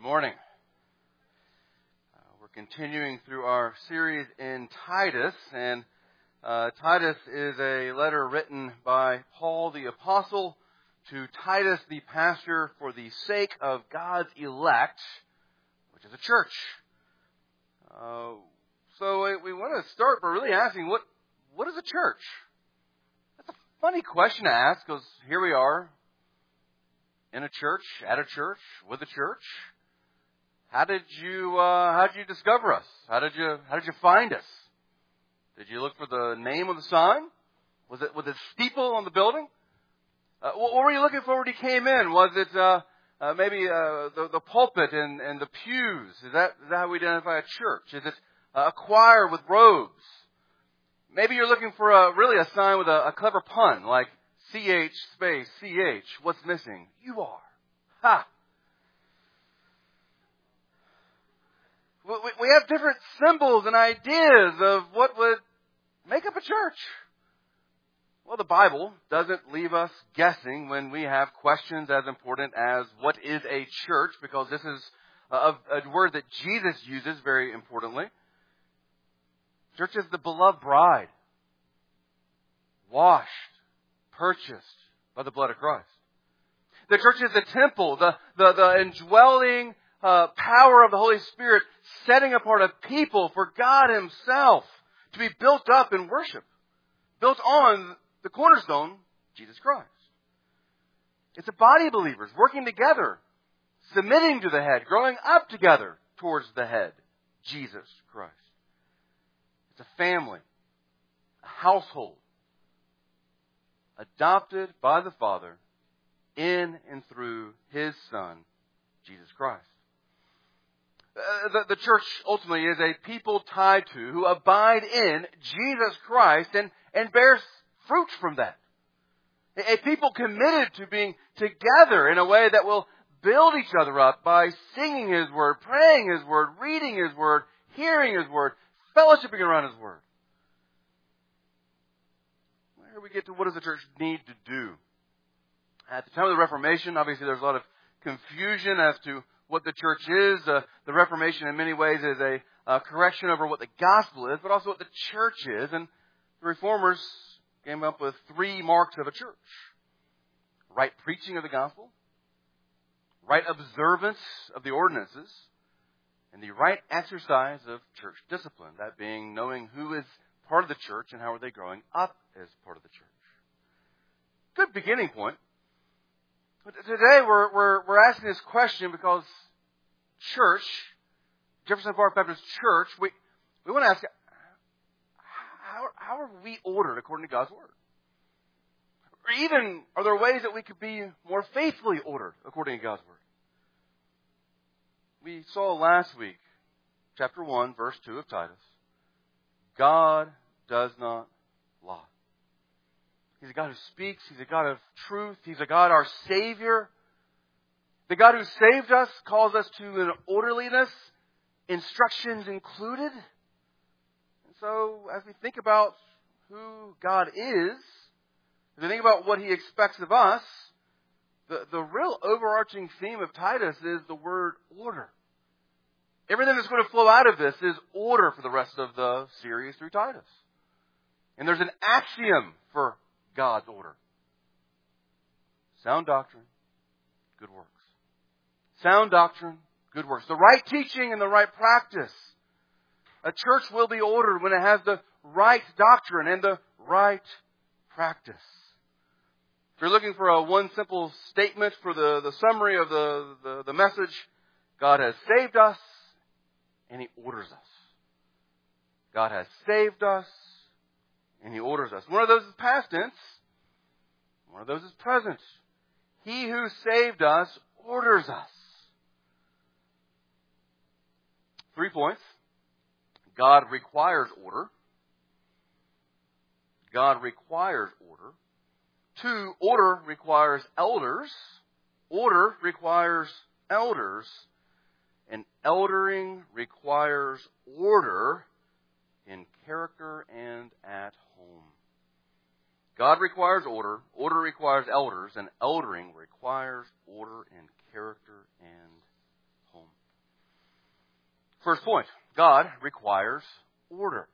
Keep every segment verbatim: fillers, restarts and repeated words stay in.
Morning. Uh, we're continuing through our series in Titus, and uh, Titus is a letter written by Paul the Apostle to Titus the pastor for the sake of God's elect, which is a church. Uh, so we, we want to start by really asking, what what is a church? That's a funny question to ask, because here we are in a church, at a church, with a church. How did you uh, how did you discover us? How did you how did you find us? Did you look for the name on the sign? Was it was it steeple on the building? Uh, what were you looking for when you came in? Was it uh, uh, maybe uh, the, the pulpit and, and the pews? Is that is that how we identify a church? Is it a choir with robes? Maybe you're looking for a really a sign with a, a clever pun like C H space C H. What's missing? You are. Ha! We have different symbols and ideas of what would make up a church. Well, the Bible doesn't leave us guessing when we have questions as important as what is a church, because this is a, a word that Jesus uses very importantly. Church is the beloved bride, washed, purchased by the blood of Christ. The church is the temple, the, the, the indwelling Uh, power of the Holy Spirit setting apart a people for God Himself to be built up in worship, built on the cornerstone, Jesus Christ. It's a body of believers working together, submitting to the head, growing up together towards the head, Jesus Christ. It's a family, a household, adopted by the Father in and through His Son, Jesus Christ. Uh, the, the church ultimately is a people tied to, who abide in Jesus Christ and, and bears fruit from that. A, a people committed to being together in a way that will build each other up by singing His Word, praying His Word, reading His Word, hearing His Word, fellowshipping around His Word. Here we get to what does the church need to do. At the time of the Reformation, obviously there's a lot of confusion as to what the church is. Uh, the Reformation in many ways is a, a correction over what the gospel is, but also what the church is. And the Reformers came up with three marks of a church. Right preaching of the gospel, right observance of the ordinances, and the right exercise of church discipline. That being knowing who is part of the church and how are they growing up as part of the church. Good beginning point. But today we're, we're, we're asking this question because church, Jefferson Park Baptist Church, we, we want to ask, how, how are we ordered according to God's Word? Or even, are there ways that we could be more faithfully ordered according to God's Word? We saw last week, chapter one, verse two of Titus, God does not lie. He's a God who speaks. He's a God of truth. He's a God, our Savior. The God who saved us calls us to an orderliness, instructions included. And so, as we think about who God is, as we think about what He expects of us, the, the real overarching theme of Titus is the word order. Everything that's going to flow out of this is order for the rest of the series through Titus. And there's an axiom for God's order. Sound doctrine, good works. Sound doctrine, good works. The right teaching and the right practice. A church will be ordered when it has the right doctrine and the right practice. If you're looking for a one simple statement for the, the summary of the, the, the message, God has saved us and He orders us. God has saved us and He orders us. One of those is past tense. One of those is present. He who saved us orders us. Three points. God requires order. God requires order. Two, order requires elders. Order requires elders. And eldering requires order in character and at home. God requires order, order requires elders, and eldering requires order in character and home. First point, God requires order.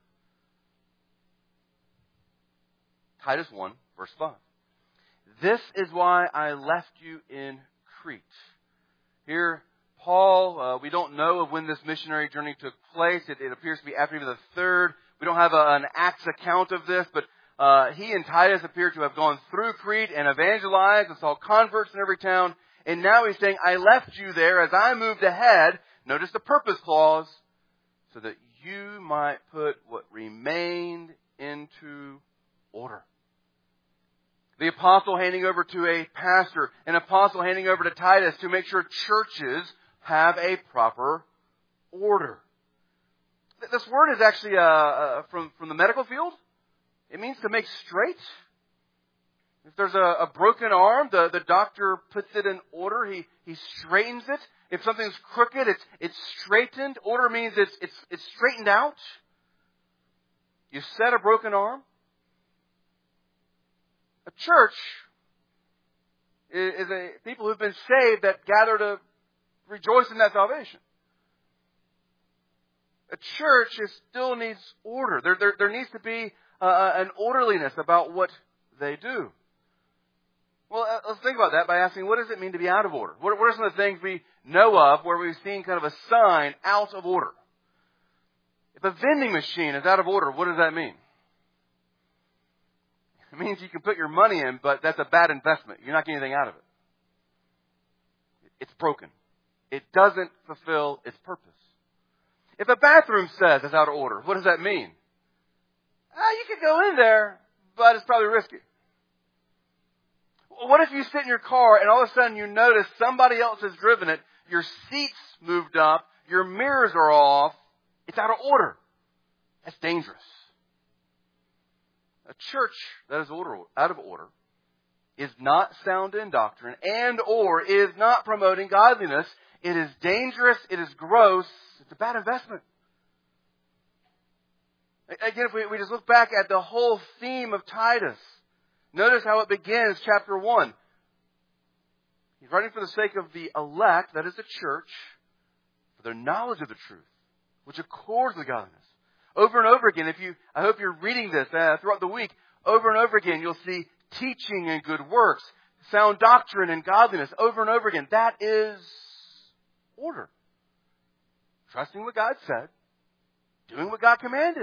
Titus one, verse five. This is why I left you in Crete. Here, Paul, uh, we don't know of when this missionary journey took place. It, it appears to be after even the third. We don't have a, an Acts account of this, but uh, he and Titus appear to have gone through Crete and evangelized and saw converts in every town. And now he's saying, I left you there as I moved ahead. Notice the purpose clause, so that you might put what remained into order. The apostle handing over to a pastor, an apostle handing over to Titus to make sure churches have a proper order. This word is actually uh, uh, from, from the medical field. It means to make straight. If there's a, a broken arm, the, the doctor puts it in order. He, he straightens it. If something's crooked, it's, it's straightened. Order means it's, it's, it's straightened out. You set a broken arm. A church is a people who've been saved that gather to rejoice in that salvation. A church is, still needs order. There, there, there needs to be uh, an orderliness about what they do. Well, uh, let's think about that by asking, what does it mean to be out of order? What, what are some of the things we know of where we've seen kind of a sign out of order? If a vending machine is out of order, what does that mean? It means you can put your money in, but that's a bad investment. You're not getting anything out of it. It's broken. It doesn't fulfill its purpose. If a bathroom says it's out of order, what does that mean? Ah, you could go in there, but it's probably risky. What if you sit in your car and all of a sudden you notice somebody else has driven it, your seat's moved up, your mirrors are off, it's out of order. That's dangerous. A church that is order, out of order is not sound in doctrine and or is not promoting godliness. It is dangerous. It is gross. It's a bad investment. Again, if we, we just look back at the whole theme of Titus, notice how it begins, chapter one. He's writing for the sake of the elect, that is the church, for their knowledge of the truth, which accords with godliness. Over and over again, if you, I hope you're reading this uh, throughout the week, over and over again, you'll see teaching and good works, sound doctrine and godliness, over and over again. That is order. Trusting what God said, doing what God commanded.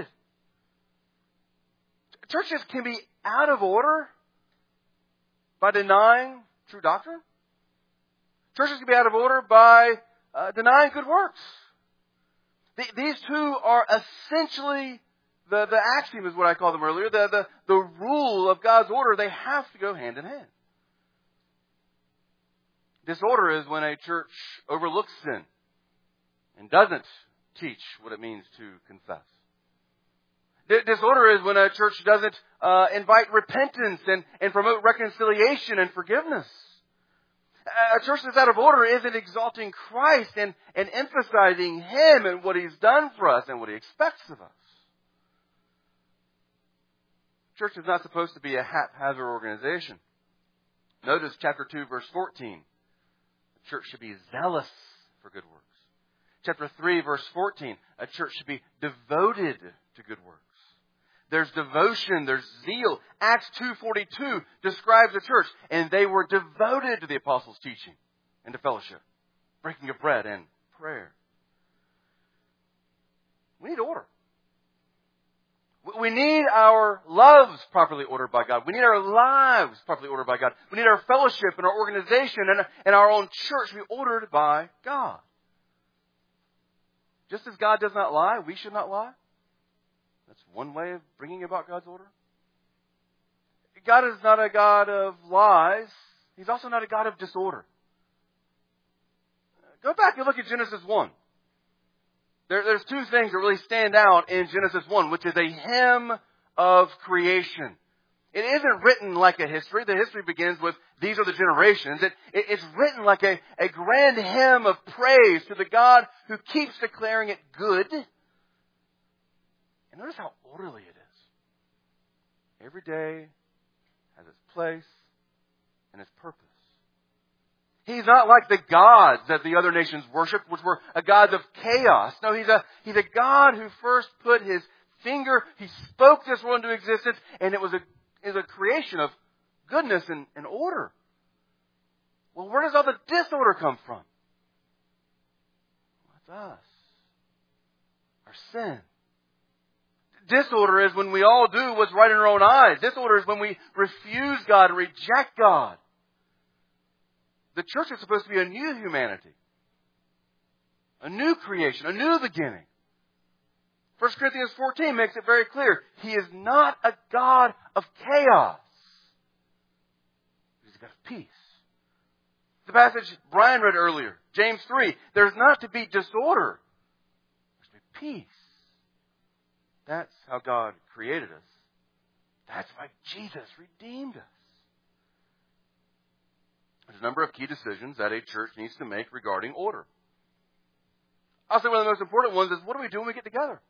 Churches can be out of order by denying true doctrine. Churches can be out of order by uh, denying good works. These two are essentially, the, the axiom is what I called them earlier, the, the, the rule of God's order. They have to go hand in hand. Disorder is when a church overlooks sin and doesn't teach what it means to confess. Disorder is when a church doesn't uh, invite repentance and, and promote reconciliation and forgiveness. A church that's out of order isn't exalting Christ and, and emphasizing Him and what He's done for us and what He expects of us. Church is not supposed to be a haphazard organization. Notice chapter two, verse fourteen. The church should be zealous for good works. Chapter three, verse fourteen. A church should be devoted to good works. There's devotion, there's zeal. Acts two forty-two describes the church, and they were devoted to the apostles' teaching and to fellowship, breaking of bread and prayer. We need order. We need our loves properly ordered by God. We need our lives properly ordered by God. We need our fellowship and our organization and, and our own church to be ordered by God. Just as God does not lie, we should not lie. That's one way of bringing about God's order. God is not a God of lies. He's also not a God of disorder. Go back and look at Genesis one. There, there's two things that really stand out in Genesis one, which is a hymn of creation. It isn't written like a history. The history begins with, these are the generations. It, it, it's written like a, a grand hymn of praise to the God who keeps declaring it good. And notice how orderly it is. Every day has its place and its purpose. He's not like the gods that the other nations worshiped, which were a gods of chaos. No, he's a, he's a God who first put his finger, he spoke this world into existence, and it was a, is a creation of goodness and, and order. Well, where does all the disorder come from? It's us. Our sin. Disorder is when we all do what's right in our own eyes. Disorder is when we refuse God and reject God. The church is supposed to be a new humanity. A new creation. A new beginning. First Corinthians fourteen makes it very clear. He is not a God of chaos. He's a God of peace. The passage Brian read earlier, James three, there's not to be disorder. There's to be peace. That's how God created us. That's why Jesus redeemed us. There's a number of key decisions that a church needs to make regarding order. I'll say one of the most important ones is, what do we do when we get together?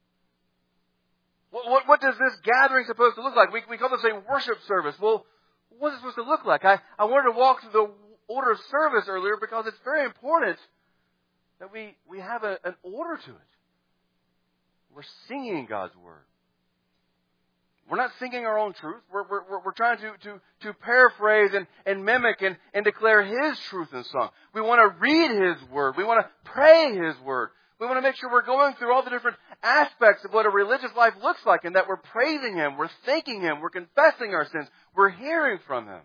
What, what, what does this gathering supposed to look like? We, we call this a worship service. Well, what's it supposed to look like? I, I wanted to walk through the order of service earlier because it's very important that we, we have a, an order to it. We're singing God's Word. We're not singing our own truth. We're, we're, we're trying to, to, to paraphrase and, and mimic and, and declare His truth in song. We want to read His Word. We want to pray His Word. We want to make sure we're going through all the different aspects of what a religious life looks like and that we're praising Him, we're thanking Him, we're confessing our sins, we're hearing from Him.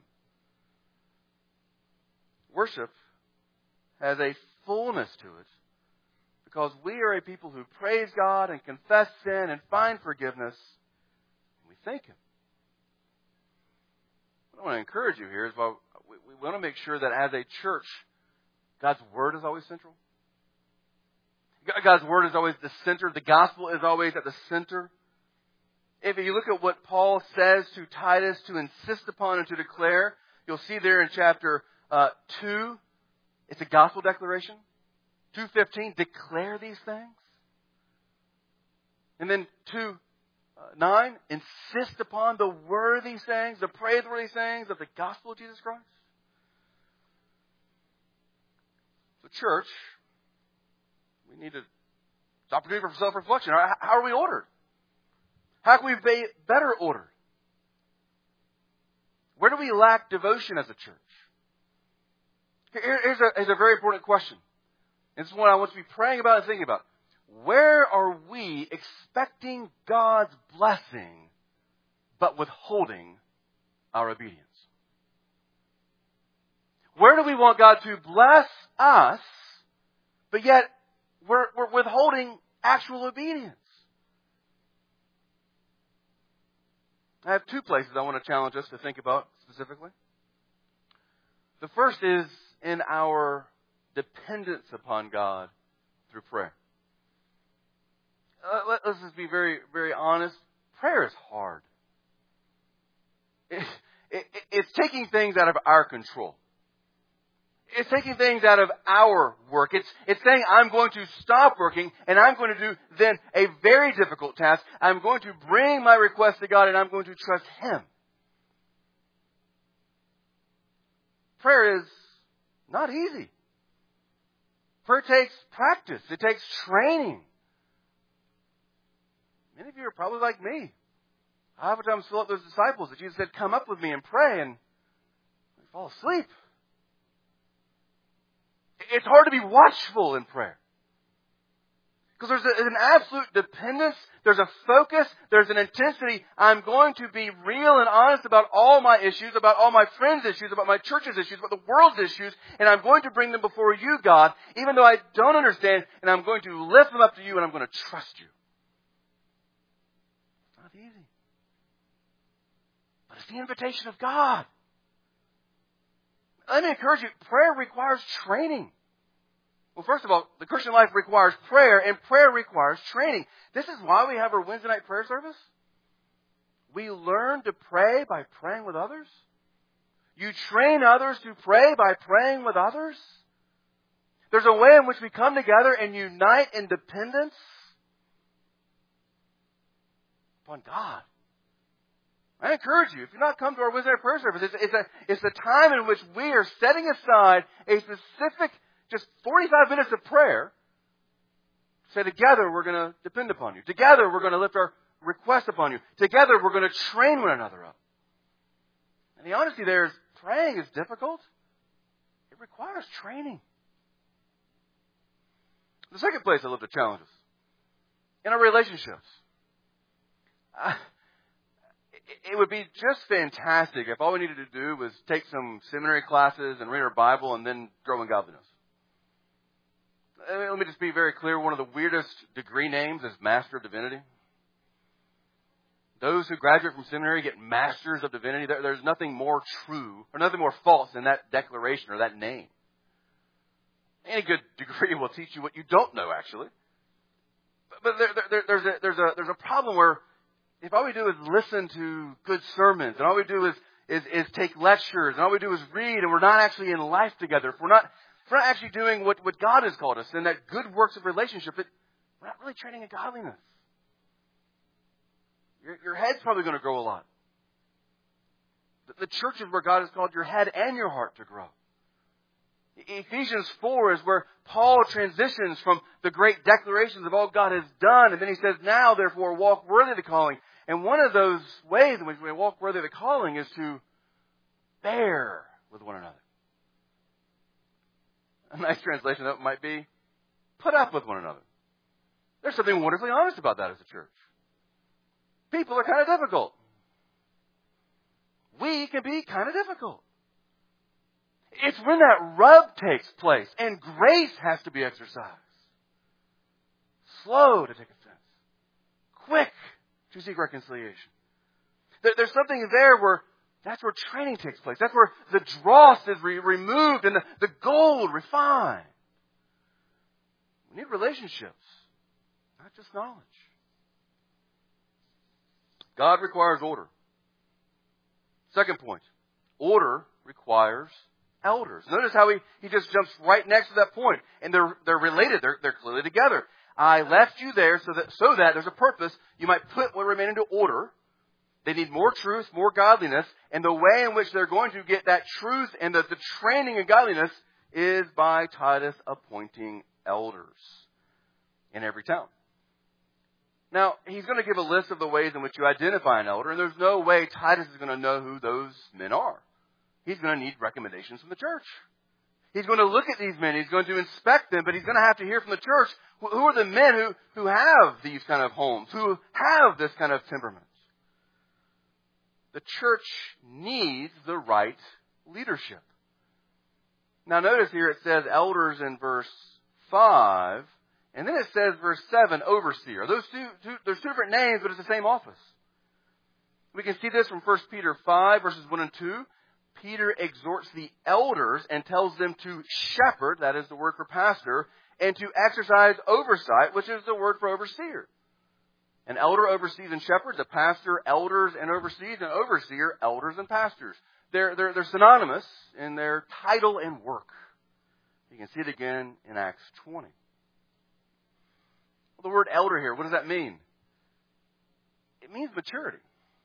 Worship has a fullness to it because we are a people who praise God and confess sin and find forgiveness. And we thank Him. What I want to encourage you here is well, we, we want to make sure that as a church, God's Word is always central. God's Word is always the center. The gospel is always at the center. If you look at what Paul says to Titus to insist upon and to declare, you'll see there in chapter uh, two, it's a gospel declaration. two fifteen, declare these things. And then two nine, insist upon the worthy things, the praiseworthy things of the gospel of Jesus Christ. So church, we need to, it's an opportunity for self-reflection. How are we ordered? How can we be better ordered? Where do we lack devotion as a church? Here's a, here's a very important question. This is one I want you to be praying about and thinking about. Where are we expecting God's blessing, but withholding our obedience? Where do we want God to bless us, but yet we're, we're withholding actual obedience? I have two places I want to challenge us to think about specifically. The first is in our dependence upon God through prayer. Uh, let, let's just be very, very honest. Prayer is hard. It, it, it's taking things out of our control. It's taking things out of our work. It's, it's saying I'm going to stop working and I'm going to do then a very difficult task. I'm going to bring my request to God and I'm going to trust Him. Prayer is not easy. Prayer takes practice. It takes training. Many of you are probably like me. I have a time fill up those disciples that Jesus said, come up with me and pray, and they fall asleep. It's hard to be watchful in prayer. Because there's a, an absolute dependence, there's a focus, there's an intensity. I'm going to be real and honest about all my issues, about all my friends' issues, about my church's issues, about the world's issues, and I'm going to bring them before you, God, even though I don't understand, and I'm going to lift them up to you, and I'm going to trust you. It's not easy. But it's the invitation of God. Let me encourage you, prayer requires training. Well, first of all, the Christian life requires prayer, and prayer requires training. This is why we have our Wednesday night prayer service. We learn to pray by praying with others. You train others to pray by praying with others. There's a way in which we come together and unite in dependence upon God. I encourage you, if you're not come to our Wednesday night prayer service, it's, it's, a, it's the time in which we are setting aside a specific, just forty-five minutes of prayer. Say, together we're going to depend upon you. Together we're going to lift our request upon you. Together we're going to train one another up. And the honesty there is, praying is difficult. It requires training. The second place I love to challenge us, in our relationships. Uh, it, it would be just fantastic if all we needed to do was take some seminary classes and read our Bible and then grow in godliness. Let me just be very clear. One of the weirdest degree names is Master of Divinity. Those who graduate from seminary get Masters of Divinity. There, there's nothing more true or nothing more false than that declaration or that name. Any good degree will teach you what you don't know, actually. But, but there, there, there's, a, there's, a, there's a problem where if all we do is listen to good sermons and all we do is, is, is take lectures and all we do is read and we're not actually in life together, if we're not If we're not actually doing what, what God has called us, and that good works of relationship, it, we're not really training in godliness. Your, your head's probably going to grow a lot. The, the church is where God has called your head and your heart to grow. Ephesians four is where Paul transitions from the great declarations of all God has done, and then he says, now therefore walk worthy of the calling. And one of those ways in which we walk worthy of the calling is to bear with one another. A nice translation of it might be, put up with one another. There's something wonderfully honest about that as a church. People are kind of difficult. We can be kind of difficult. It's when that rub takes place and grace has to be exercised. Slow to take offense. Quick to seek reconciliation. There's something there where that's where training takes place. That's where the dross is re- removed and the, the gold refined. We need relationships, not just knowledge. God requires order. Second point, order requires elders. Notice how he, he just jumps right next to that point. And they're, they're related. They're, they're clearly together. I left you there so that, so that there's a purpose. You might put what remain into order. They need more truth, more godliness, and the way in which they're going to get that truth and the, the training in godliness is by Titus appointing elders in every town. Now, he's going to give a list of the ways in which you identify an elder, and there's no way Titus is going to know who those men are. He's going to need recommendations from the church. He's going to look at these men, he's going to inspect them, but he's going to have to hear from the church, who are the men who, who have these kind of homes, who have this kind of temperament. The church needs the right leadership. Now notice here it says elders in verse five, and then it says verse seven, overseer. Those two, two, there's two different names, but it's the same office. We can see this from First Peter five, verses one and two. Peter exhorts the elders and tells them to shepherd, that is the word for pastor, and to exercise oversight, which is the word for overseer. An elder oversees and shepherds, a pastor elders and oversees, an overseer elders and pastors. They're, they're, they're synonymous in their title and work. You can see it again in Acts twenty. Well, the word elder here, what does that mean? It means maturity.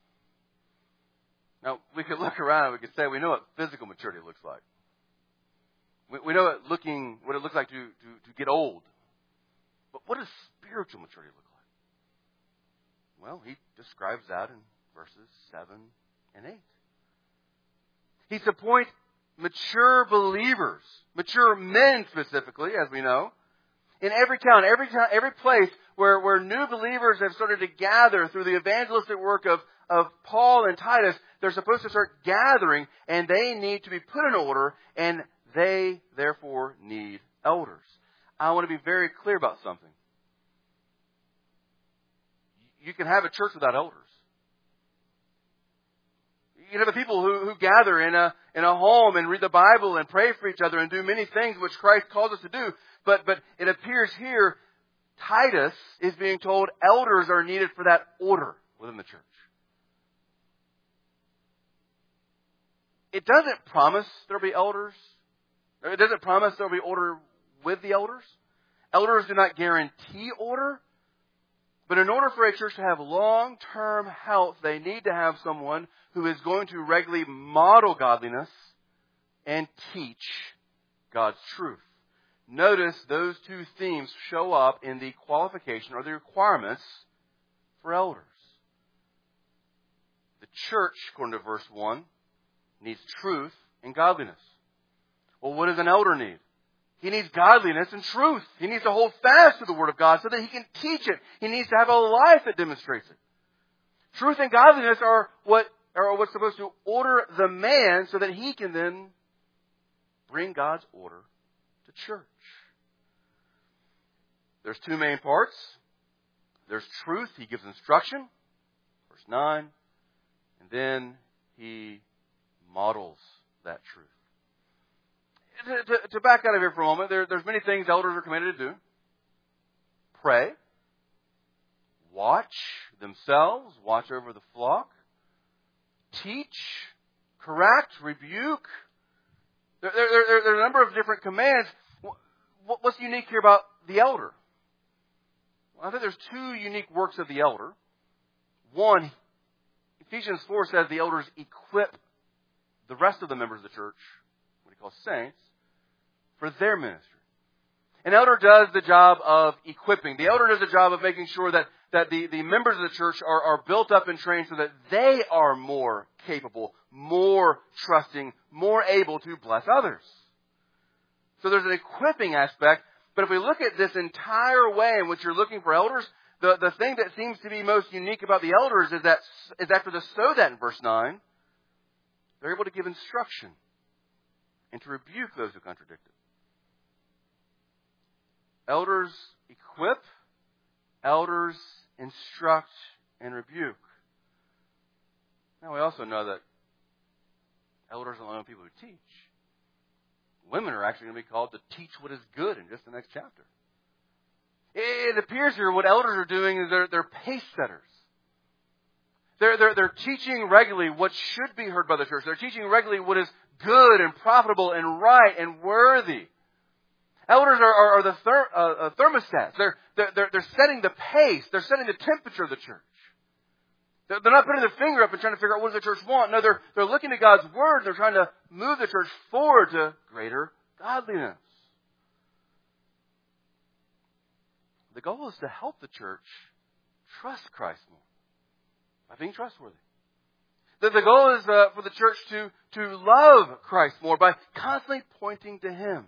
Now, we could look around and we could say we know what physical maturity looks like. We, we know what, looking, what it looks like to, to, to get old. But what does spiritual maturity look like? Well, he describes that in verses seven and eight. He's to appoint mature believers, mature men specifically, as we know, in every town, every town, every place where, where new believers have started to gather through the evangelistic work of, of Paul and Titus. They're supposed to start gathering, and they need to be put in order, and they therefore need elders. I want to be very clear about something. You can have a church without elders. You can have a people who, who gather in a in a home and read the Bible and pray for each other and do many things which Christ calls us to do. But but it appears here Titus is being told elders are needed for that order within the church. It doesn't promise there'll be elders. It doesn't promise there'll be order with the elders. Elders do not guarantee order. But in order for a church to have long-term health, they need to have someone who is going to regularly model godliness and teach God's truth. Notice those two themes show up in the qualification or the requirements for elders. The church, according to verse one, needs truth and godliness. Well, what does an elder need? He needs godliness and truth. He needs to hold fast to the Word of God so that he can teach it. He needs to have a life that demonstrates it. Truth and godliness are what are what's supposed to order the man so that he can then bring God's order to church. There's two main parts. There's truth. He gives instruction. Verse nine. And then he models that truth. To, to, to back out of here for a moment, there, there's many things elders are commanded to do. Pray. Watch themselves. Watch over the flock. Teach. Correct. Rebuke. There, there, there, there are a number of different commands. What's unique here about the elder? Well, I think there's two unique works of the elder. One, Ephesians four says the elders equip the rest of the members of the church, what he calls saints, for their ministry. An elder does the job of equipping. The elder does the job of making sure that, that the, the members of the church are, are built up and trained so that they are more capable, more trusting, more able to bless others. So there's an equipping aspect. But if we look at this entire way in which you're looking for elders, the, the thing that seems to be most unique about the elders is that is after the so that in verse nine, they're able to give instruction and to rebuke those who contradict it. Elders equip, elders instruct and rebuke. Now we also know that elders are the only people who teach. Women are actually going to be called to teach what is good in just the next chapter. It appears here what elders are doing is they're, they're pace setters. They're, they're, they're teaching regularly what should be heard by the church. They're teaching regularly what is good and profitable and right and worthy. Elders are, are, are the ther, uh, uh, thermostats. They're, they're, they're setting the pace. They're setting the temperature of the church. They're, they're not putting their finger up and trying to figure out what does the church want. No, they're, they're looking at God's Word. They're trying to move the church forward to greater godliness. The goal is to help the church trust Christ more by being trustworthy. The, the goal is uh, for the church to, to love Christ more by constantly pointing to Him.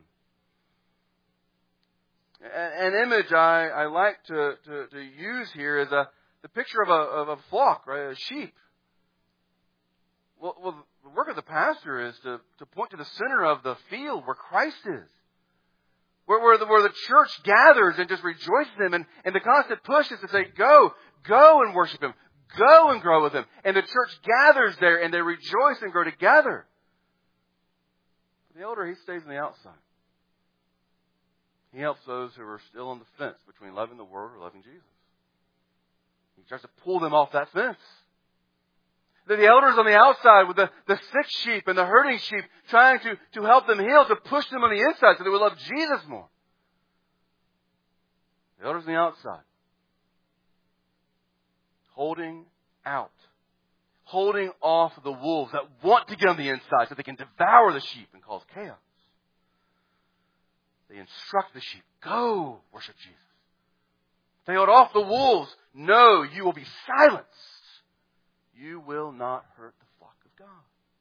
An image I, I like to, to, to use here is a, the picture of a, of a flock, right? A sheep. Well, well, the work of the pastor is to, to point to the center of the field where Christ is. Where, where, the, where the church gathers and just rejoices in Him. And, and the constant push is to say, go, go and worship Him. Go and grow with Him. And the church gathers there and they rejoice and grow together. The elder, he stays on the outside. He helps those who are still on the fence between loving the Word or loving Jesus. He tries to pull them off that fence. The, the elders on the outside with the, the sick sheep and the hurting sheep trying to, to help them heal, to push them on the inside so they would love Jesus more. The elders on the outside. Holding out. Holding off the wolves that want to get on the inside so they can devour the sheep and cause chaos. They instruct the sheep, go worship Jesus. They hold off the wolves, no, you will be silenced. You will not hurt the flock of God.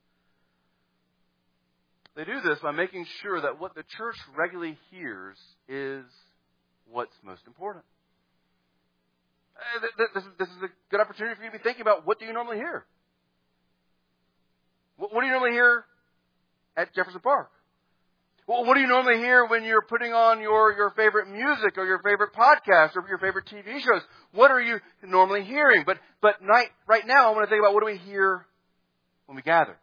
They do this by making sure that what the church regularly hears is what's most important. This is, this is a good opportunity for you to be thinking about, what do you normally hear? What do you normally hear at Jefferson Park? Well, what do you normally hear when you're putting on your, your favorite music or your favorite podcast or your favorite T V shows? What are you normally hearing? But but right, right now, I want to think about what do we hear when we gather.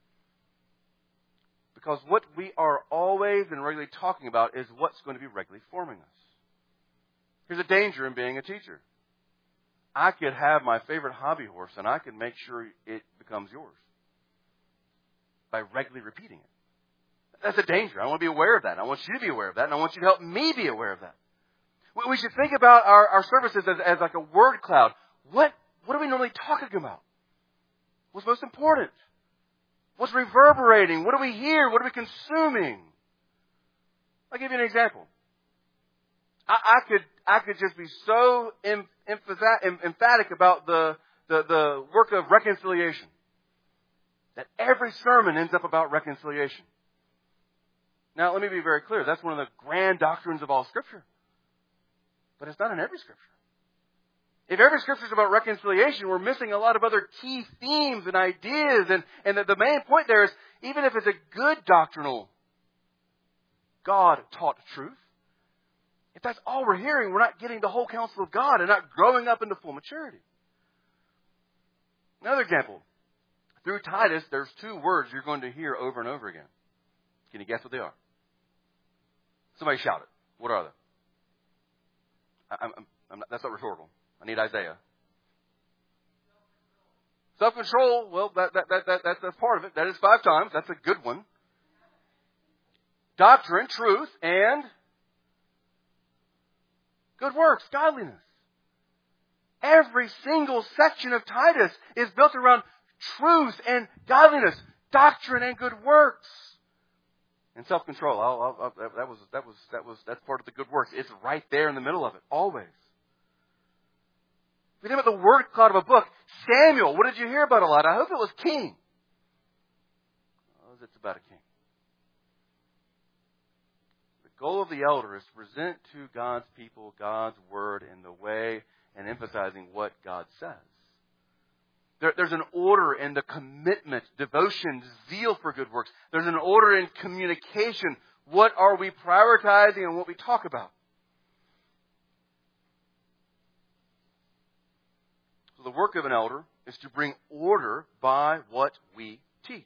Because what we are always and regularly talking about is what's going to be regularly forming us. Here's a danger in being a teacher. I could have my favorite hobby horse and I can make sure it becomes yours by regularly repeating it. That's a danger. I want to be aware of that. I want you to be aware of that. And I want you to help me be aware of that. We, we should think about our, our services as, as like a word cloud. What, what are we normally talking about? What's most important? What's reverberating? What do we hear? What are we consuming? I'll give you an example. I, I could I could just be so em, emphasa- emphatic about the, the, the work of reconciliation that every sermon ends up about reconciliation. Now, let me be very clear. That's one of the grand doctrines of all Scripture. But it's not in every Scripture. If every Scripture is about reconciliation, we're missing a lot of other key themes and ideas. And, and the, the main point there is, even if it's a good doctrinal, God-taught truth, if that's all we're hearing, we're not getting the whole counsel of God and not growing up into full maturity. Another example. Through Titus, there's two words you're going to hear over and over again. Can you guess what they are? Somebody shout it. What are they? I, I'm, I'm not, that's not rhetorical. I need Isaiah. Self-control. Well, that, that, that, that, that's, that's part of it. That is five times. That's a good one. Doctrine, truth, and good works, godliness. Every single section of Titus is built around truth and godliness, doctrine and good works. And self-control. I'll, I'll, I'll, that was that was that was that's part of the good works. It's right there in the middle of it, always. We think about the word cloud of a book. Samuel. What did you hear about a lot? I hope it was king. Oh, it's about a king. The goal of the elder is to present to God's people God's word in the way and emphasizing what God says. There, there's an order in the commitment, devotion, zeal for good works. There's an order in communication. What are we prioritizing and what we talk about? So the work of an elder is to bring order by what we teach.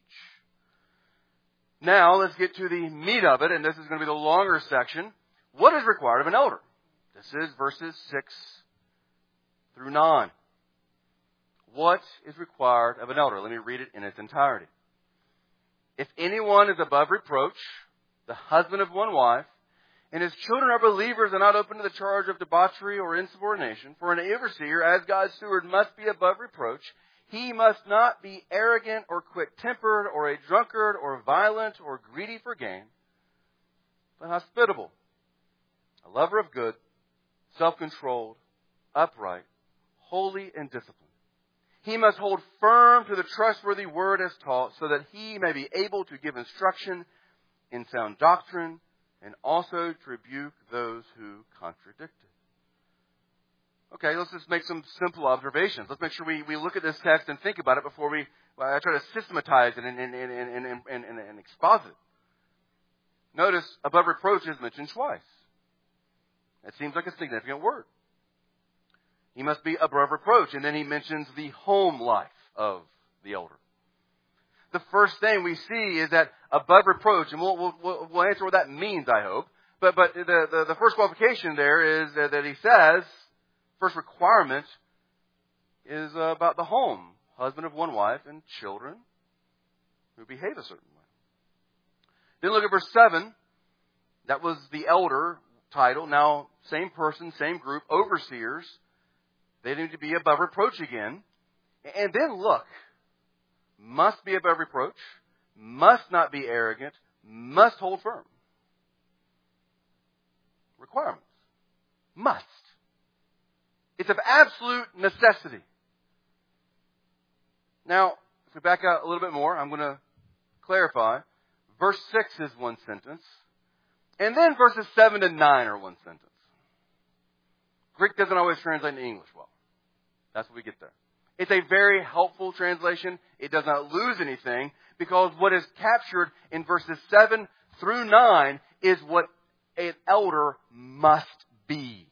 Now let's get to the meat of it, and this is going to be the longer section. What is required of an elder? This is verses six through nine. What is required of an elder? Let me read it in its entirety. If anyone is above reproach, the husband of one wife, and his children are believers and not open to the charge of debauchery or insubordination, for an overseer, as God's steward, must be above reproach. He must not be arrogant or quick-tempered or a drunkard or violent or greedy for gain, but hospitable, a lover of good, self-controlled, upright, holy, and disciplined. He must hold firm to the trustworthy word as taught, so that he may be able to give instruction in sound doctrine and also to rebuke those who contradict it. Okay, let's just make some simple observations. Let's make sure we, we look at this text and think about it before we well, I try to systematize it and, and, and, and, and, and, and exposit it. Notice above reproach is mentioned twice. That seems like a significant word. He must be above reproach. And then he mentions the home life of the elder. The first thing we see is that above reproach, and we'll, we'll, we'll answer what that means, I hope. But but the, the, the first qualification there is that he says, first requirement is about the home. Husband of one wife and children who behave a certain way. Then look at verse seven. That was the elder title. Now, same person, same group, overseers. They need to be above reproach again. And then look, must be above reproach, must not be arrogant, must hold firm. Requirements. Must. It's of absolute necessity. Now, if we back out a little bit more, I'm going to clarify. Verse six is one sentence. And then verses seven to nine are one sentence. Greek doesn't always translate into English well. That's what we get there. It's a very helpful translation. It does not lose anything, because what is captured in verses seven through nine is what an elder must be.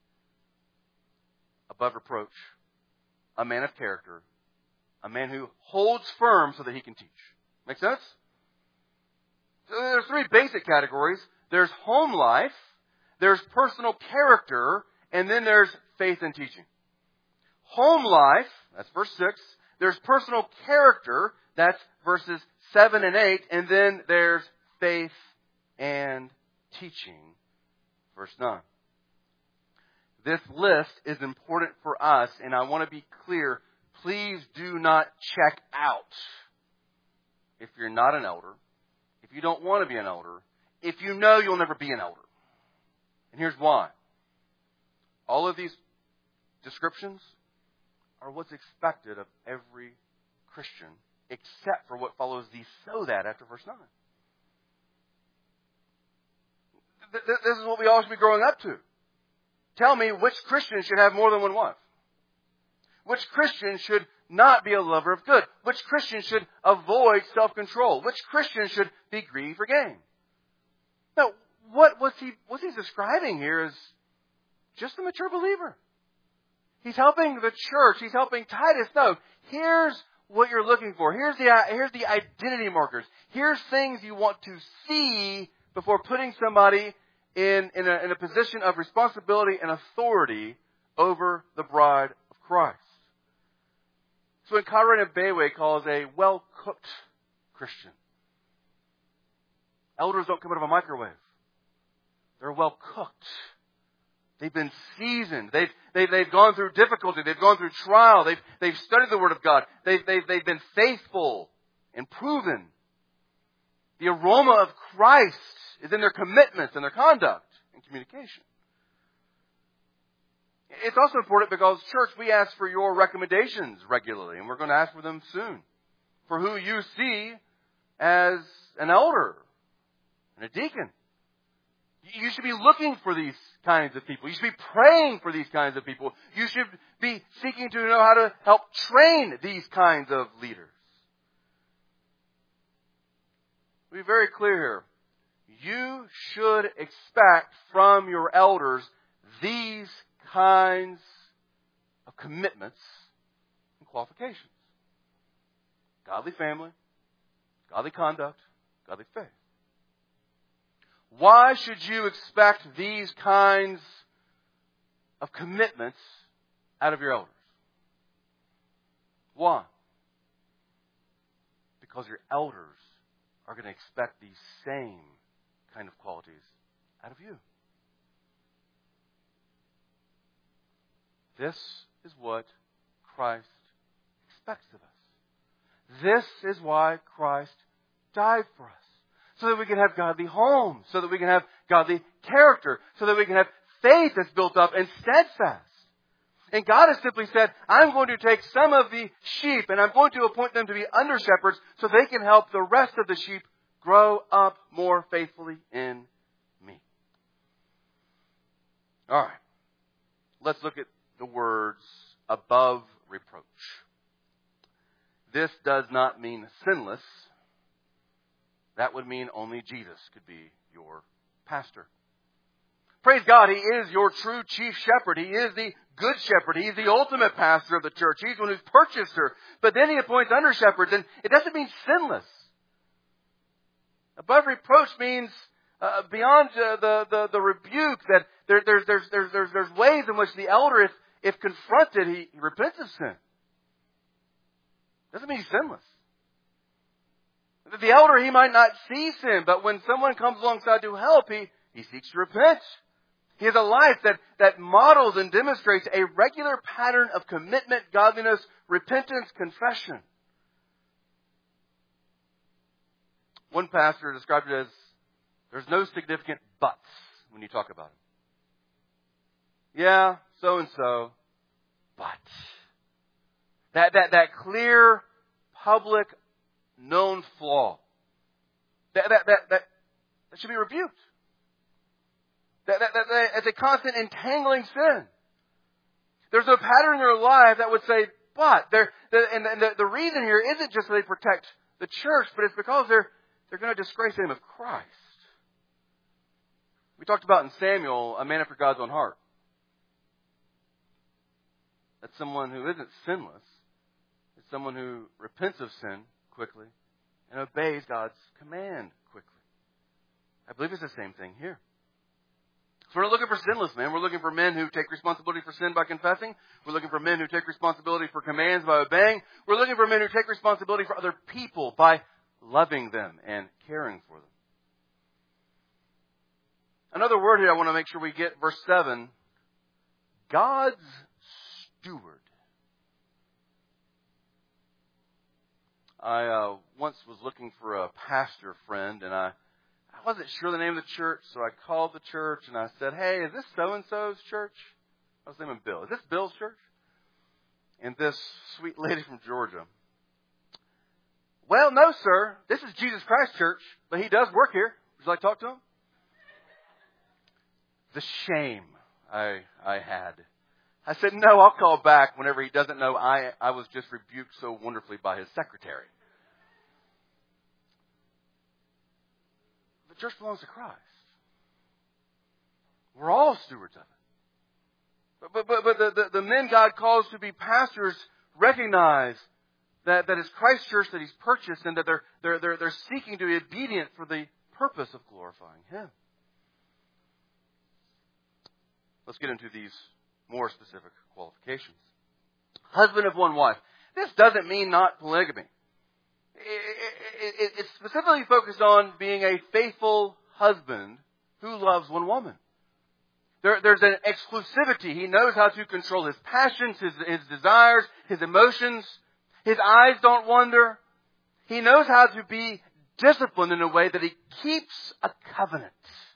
Above reproach, a man of character, a man who holds firm so that he can teach. Make sense? So there's three basic categories. There's home life, there's personal character, and then there's faith and teaching. Home life, that's verse six. There's personal character, that's verses seven and eight. And then there's faith and teaching, verse nine. This list is important for us, and I want to be clear. Please do not check out if you're not an elder, if you don't want to be an elder, if you know you'll never be an elder. And here's why. All of these descriptions are what's expected of every Christian, except for what follows the so that after verse nine. This is what we all should be growing up to. Tell me which Christian should have more than one wife. Which Christian should not be a lover of good. Which Christian should avoid self-control. Which Christian should be greedy for gain. Now, what was he, what he's describing here is just a mature believer. He's helping the church. He's helping Titus. No, here's what you're looking for. Here's the, here's the identity markers. Here's things you want to see before putting somebody in, in, a, in a position of responsibility and authority over the bride of Christ. So what Karen Bayway calls a well-cooked Christian. Elders don't come out of a microwave. They're well-cooked. They've been seasoned. They've, they've, they've gone through difficulty. They've gone through trial. They've, they've studied the Word of God. They've, they've, they've been faithful and proven. The aroma of Christ is in their commitments and their conduct and communication. It's also important because, church, we ask for your recommendations regularly, and we're going to ask for them soon. For who you see as an elder and a deacon. You should be looking for these kinds of people. You should be praying for these kinds of people. You should be seeking to know how to help train these kinds of leaders. To be very clear here, you should expect from your elders these kinds of commitments and qualifications. Godly family, godly conduct, godly faith. Why should you expect these kinds of commitments out of your elders? Why? Because your elders are going to expect these same kind of qualities out of you. This is what Christ expects of us. This is why Christ died for us. So that we can have godly homes. So that we can have godly character. So that we can have faith that's built up and steadfast. And God has simply said, I'm going to take some of the sheep and I'm going to appoint them to be under shepherds so they can help the rest of the sheep grow up more faithfully in me. All right. Let's look at the words above reproach. This does not mean sinless. That would mean only Jesus could be your pastor. Praise God, He is your true chief shepherd. He is the good shepherd. He's the ultimate pastor of the church. He's the one who's purchased her. But then He appoints under shepherds, and it doesn't mean sinless. Above reproach means uh, beyond uh, the, the the rebuke that there, there's there's there's there's there's ways in which the elder, if if confronted, he, he repents of sin. Doesn't mean he's sinless. The elder, he might not see sin, but when someone comes alongside to help, he, he seeks to repent. He has a life that, that models and demonstrates a regular pattern of commitment, godliness, repentance, confession. One pastor described it as, there's no significant buts when you talk about him. Yeah, so-and-so, but. That, that, that clear, public, known flaw. That, that, that, that, that should be rebuked. That, that, that, that it's a constant entangling sin. There's no pattern in their life that would say, but. They're, they're, and the, the reason here isn't just that they protect the church, but it's because they're, they're going to disgrace the name of Christ. We talked about in Samuel, a man after God's own heart. That's someone who isn't sinless. It's someone who repents of sin quickly and obeys God's command quickly. I believe it's the same thing here. So we're not looking for sinless men. We're looking for men who take responsibility for sin by confessing. We're looking for men who take responsibility for commands by obeying. We're looking for men who take responsibility for other people by loving them and caring for them. Another word here I want to make sure we get, verse seven, God's steward. I uh, once was looking for a pastor friend, and I, I wasn't sure the name of the church, so I called the church and I said, "Hey, is this so-and-so's church?" I was naming Bill. "Is this Bill's church?" And this sweet lady from Georgia, "Well, no, sir. This is Jesus Christ Church, but he does work here. Would you like to talk to him?" The shame I I had. I said, "No, I'll call back whenever he doesn't know I, I was just rebuked so wonderfully by his secretary." The church belongs to Christ. We're all stewards of it. But, but, but the, the, the men God calls to be pastors recognize that, that it's Christ's church that He's purchased, and that they're, they're, they're, they're seeking to be obedient for the purpose of glorifying Him. Let's get into these more specific qualifications. Husband of one wife. This doesn't mean not polygamy. It, it, it's specifically focused on being a faithful husband who loves one woman. There, there's an exclusivity. He knows how to control his passions, his, his desires, his emotions. His eyes don't wander. He knows how to be disciplined in a way that he keeps a covenant.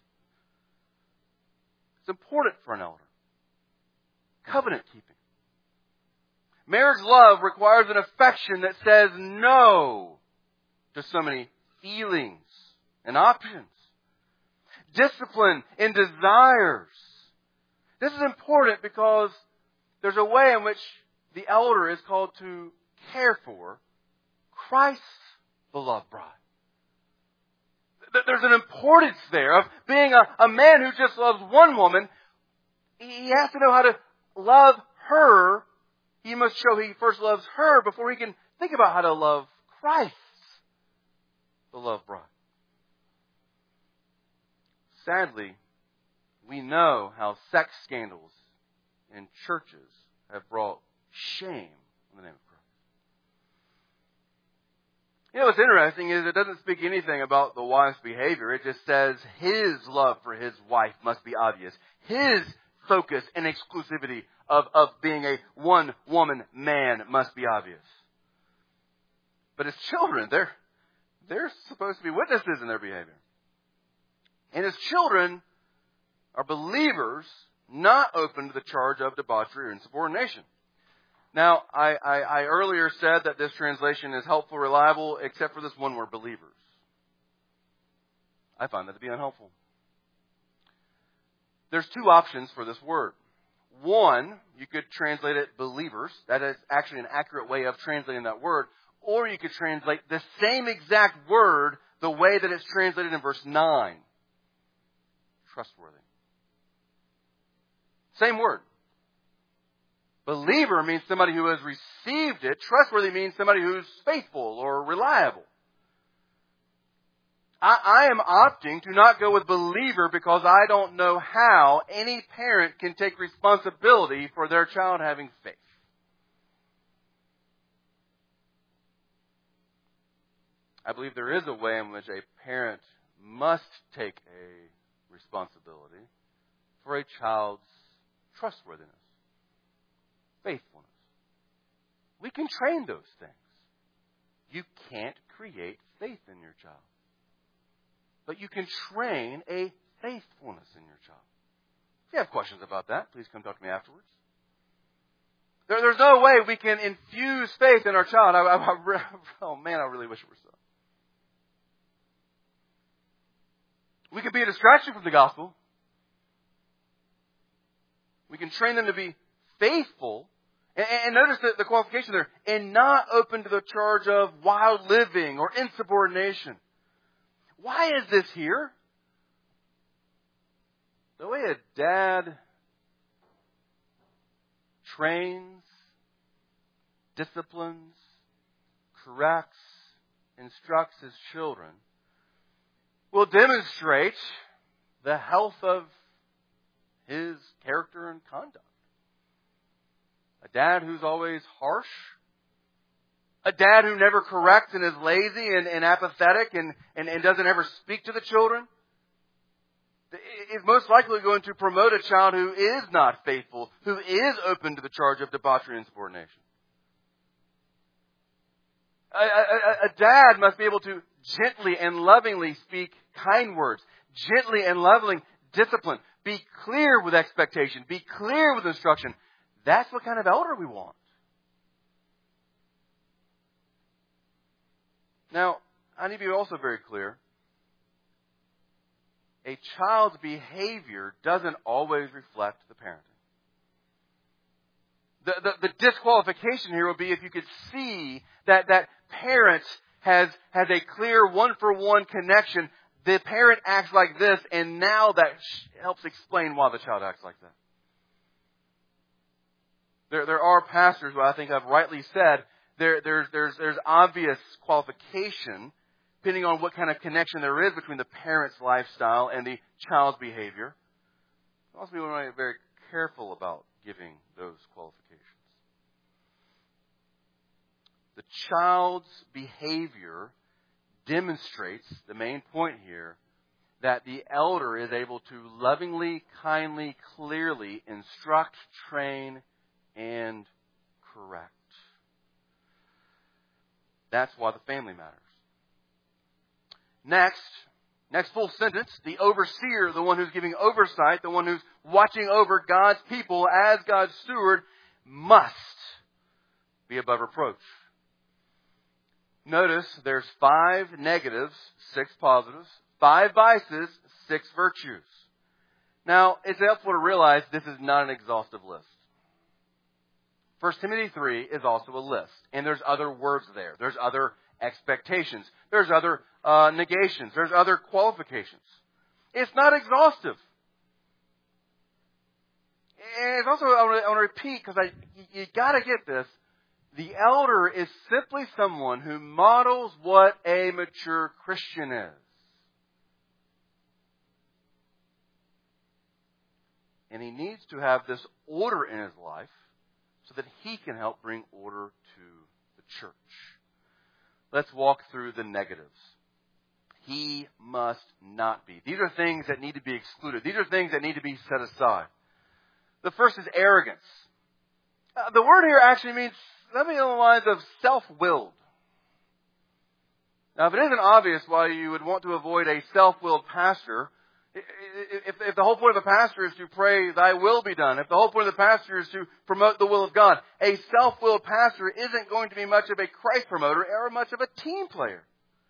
It's important for an elder. Covenant keeping. Marriage love requires an affection that says no to so many feelings and options. Discipline in desires. This is important because there's a way in which the elder is called to care for Christ's beloved bride. There's an importance there of being a, a man who just loves one woman. He has to know how to love her. He must show he first loves her before he can think about how to love Christ's beloved bride. Sadly, we know how sex scandals in churches have brought shame in the name of Christ. You know what's interesting is it doesn't speak anything about the wife's behavior. It just says his love for his wife must be obvious. His focus and exclusivity of, of being a one-woman man must be obvious. But as children, they're, they're supposed to be witnesses in their behavior. And as children are believers not open to the charge of debauchery or insubordination. Now, I, I, I earlier said that this translation is helpful, reliable, except for this one word, believers. I find that to be unhelpful. There's two options for this word. One, you could translate it believers. That is actually an accurate way of translating that word. Or you could translate the same exact word the way that it's translated in verse nine. Trustworthy. Same word. Believer means somebody who has received it. Trustworthy means somebody who's faithful or reliable. I, I am opting to not go with believer because I don't know how any parent can take responsibility for their child having faith. I believe there is a way in which a parent must take a responsibility for a child's trustworthiness, faithfulness. We can train those things. You can't create faith in your child. But you can train a faithfulness in your child. If you have questions about that, please come talk to me afterwards. There, there's no way we can infuse faith in our child. I, I, I, oh man, I really wish it were so. We can be a distraction from the gospel. We can train them to be faithful. And, and notice the, the qualification there. And not open to the charge of wild living or insubordination. Why is this here? The way a dad trains, disciplines, corrects, instructs his children will demonstrate the health of his character and conduct. A dad who's always harsh. A dad who never corrects and is lazy and, and apathetic and, and, and doesn't ever speak to the children. is most likely going to promote a child who is not faithful, who is open to the charge of debauchery and insubordination. A, a, a dad must be able to gently and lovingly speak kind words, gently and lovingly discipline, be clear with expectation, be clear with instruction. That's what kind of elder we want. Now, I need to be also very clear. A child's behavior doesn't always reflect the parenting. The, the, the disqualification here would be if you could see that that parent has, has a clear one-for-one connection. The parent acts like this, and now that helps explain why the child acts like that. There, there are pastors who I think have rightly said there, there's, there's, there's obvious qualification depending on what kind of connection there is between the parent's lifestyle and the child's behavior. Also, we want to be very careful about giving those qualifications. The child's behavior demonstrates, the main point here, that the elder is able to lovingly, kindly, clearly instruct, train, and correct. That's why the family matters. Next, next full sentence, the overseer, the one who's giving oversight, the one who's watching over God's people as God's steward, must be above reproach. Notice there's five negatives, six positives, five vices, six virtues. Now, it's helpful to realize this is not an exhaustive list. First Timothy three is also a list, and there's other words there. There's other expectations. There's other uh, negations. There's other qualifications. It's not exhaustive. And it's also, I want to, I want to repeat, because I you, you got to get this. The elder is simply someone who models what a mature Christian is. And he needs to have this order in his life so that he can help bring order to the church. Let's walk through the negatives. He must not be. These are things that need to be excluded. These are things that need to be set aside. The first is arrogance. Uh, the word here actually means something along the lines of self-willed. Now, if it isn't obvious why you would want to avoid a self-willed pastor, if, if the whole point of the pastor is to pray, thy will be done, if the whole point of the pastor is to promote the will of God, a self-willed pastor isn't going to be much of a Christ promoter or much of a team player.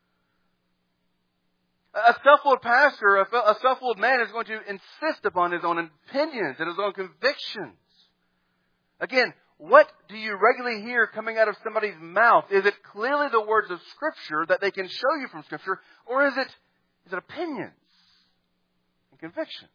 A self-willed pastor, a self-willed man is going to insist upon his own opinions and his own convictions. Again, what do you regularly hear coming out of somebody's mouth? Is it clearly the words of Scripture that they can show you from Scripture, or is it is it opinions and convictions?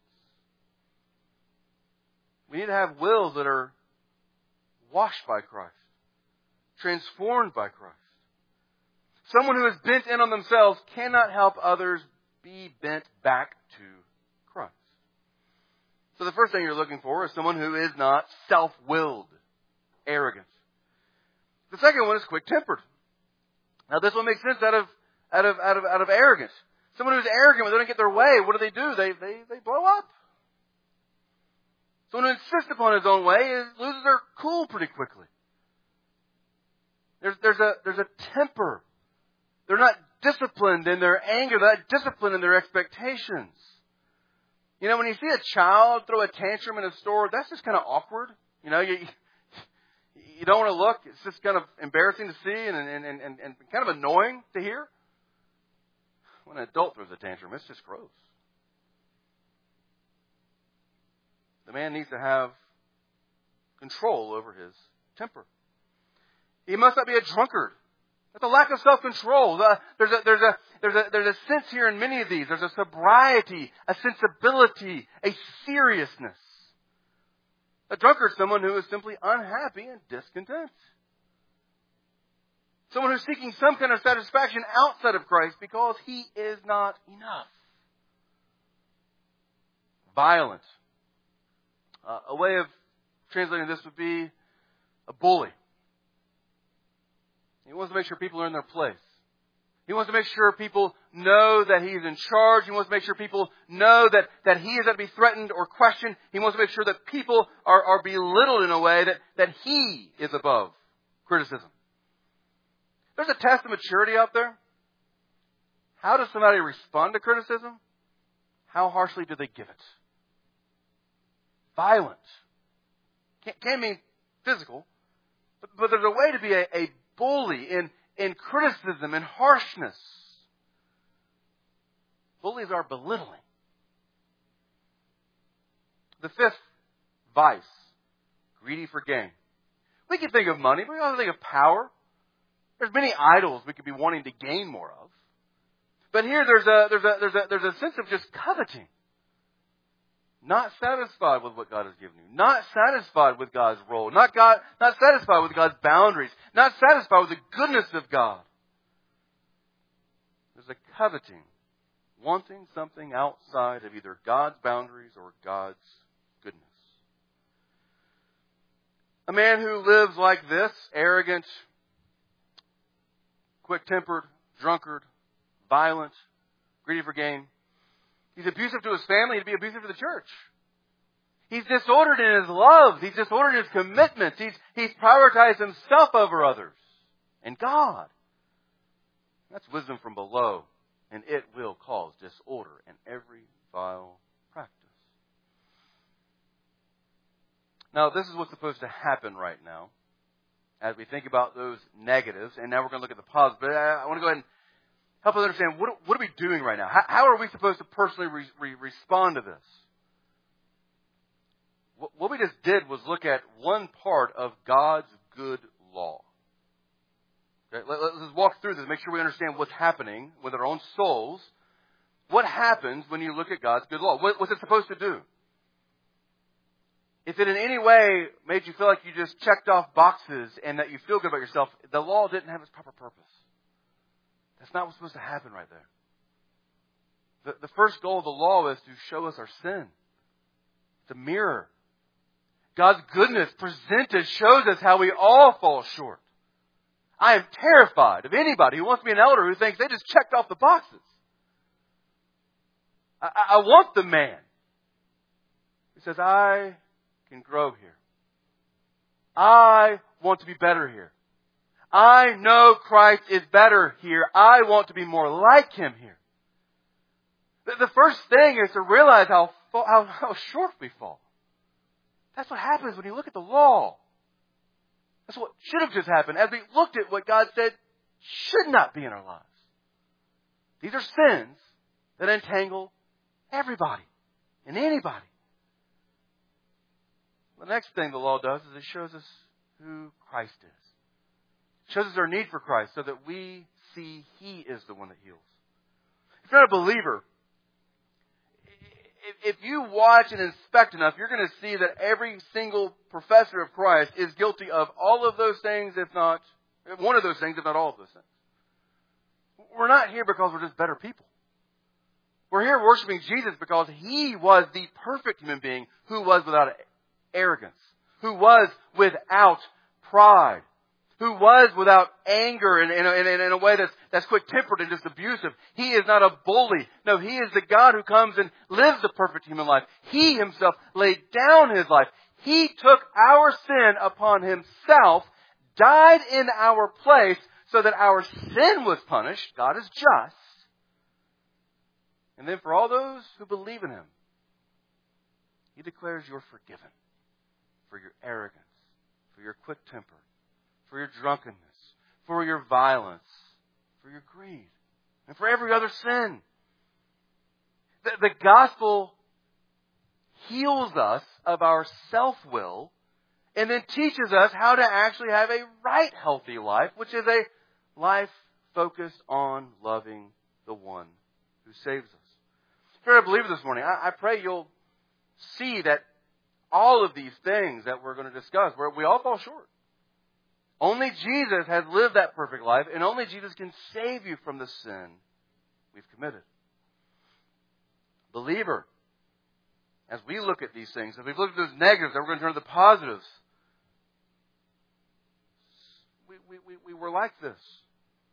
We need to have wills that are washed by Christ, transformed by Christ. Someone who is bent in on themselves cannot help others be bent back to Christ. So the first thing you're looking for is someone who is not self-willed, arrogant. The second one is quick-tempered. Now this one makes sense out of out of out of out of arrogance. Someone who's arrogant when they don't get their way, what do they do? They they they blow up. Someone who insists upon his own way is, loses their cool pretty quickly. There's there's a there's a temper. They're not disciplined in their anger. They're not disciplined in their expectations. You know, when you see a child throw a tantrum in a store, that's just kind of awkward. You know, you you don't want to look. It's just kind of embarrassing to see and and, and, and kind of annoying to hear. When an adult throws a tantrum, it's just gross. The man needs to have control over his temper. He must not be a drunkard. That's a lack of self-control. Uh, there's a, there's a, there's a, there's a sense here in many of these. There's a sobriety, a sensibility, a seriousness. A drunkard is someone who is simply unhappy and discontent. Someone who's seeking some kind of satisfaction outside of Christ because he is not enough. Violent. Uh, a way of translating this would be a bully. He wants to make sure people are in their place. He wants to make sure people know that He's in charge. He wants to make sure people know that, that He is not to be threatened or questioned. He wants to make sure that people are, are belittled in a way that, that He is above criticism. There's a test of maturity out there. How does somebody respond to criticism? How harshly do they give it? Violent. Can't, can't mean physical. But, but there's a way to be a, a bully in, in criticism and harshness. Bullies are belittling. The fifth vice, greedy for gain. We can think of money, but we also think of power. There's many idols we could be wanting to gain more of. But here there's a there's a there's a there's a sense of just coveting. Not satisfied with what God has given you. Not satisfied with God's role. Not God not satisfied with God's boundaries. Not satisfied with the goodness of God. There's a coveting. Wanting something outside of either God's boundaries or God's goodness. A man who lives like this, arrogant, quick-tempered, drunkard, violent, greedy for gain. He's abusive to his family. He'd be abusive to the church. He's disordered in his love. He's disordered in his commitments. He's, he's prioritized himself over others and God. That's wisdom from below, and it will cause disorder in every vile practice. Now, this is what's supposed to happen right now as we think about those negatives, and now we're going to look at the positives. But I, I want to go ahead and help us understand, what, what are we doing right now? How, how are we supposed to personally re, re, respond to this? What, what we just did was look at one part of God's good law. Okay, let, let's just walk through this, make sure we understand what's happening with our own souls. What happens when you look at God's good law? What, what's it supposed to do? If it in any way made you feel like you just checked off boxes and that you feel good about yourself, the law didn't have its proper purpose. That's not what's supposed to happen right there. The, the first goal of the law is to show us our sin. It's a mirror. God's goodness presented shows us how we all fall short. I am terrified of anybody who wants to be an elder who thinks they just checked off the boxes. I, I want the man who says, I can grow here. I want to be better here. I know Christ is better here. I want to be more like Him here. The, the first thing is to realize how, how, how short we fall. That's what happens when you look at the law. That's what should have just happened as we looked at what God said should not be in our lives. These are sins that entangle everybody and anybody. The next thing the law does is it shows us who Christ is. It shows us our need for Christ so that we see He is the one that heals. If you're not a believer, if you watch and inspect enough, you're going to see that every single professor of Christ is guilty of all of those things, if not one of those things, if not all of those things. We're not here because we're just better people. We're here worshiping Jesus because He was the perfect human being who was without arrogance, who was without pride, who was without anger in, in, in, in a way that's, that's quick-tempered and just abusive. He is not a bully. No, He is the God who comes and lives the perfect human life. He Himself laid down His life. He took our sin upon Himself, died in our place so that our sin was punished. God is just. And then for all those who believe in Him, He declares you're forgiven for your arrogance, for your quick temper, for your drunkenness, for your violence, for your greed, and for every other sin. The, the gospel heals us of our self-will and then teaches us how to actually have a right, healthy life, which is a life focused on loving the one who saves us. If you're a believer this morning, I, I pray you'll see that all of these things that we're going to discuss, where we all fall short. Only Jesus has lived that perfect life, and only Jesus can save you from the sin we've committed. Believer, as we look at these things, as we look at those negatives, then we're going to turn to the positives. We, we, we, we were like this.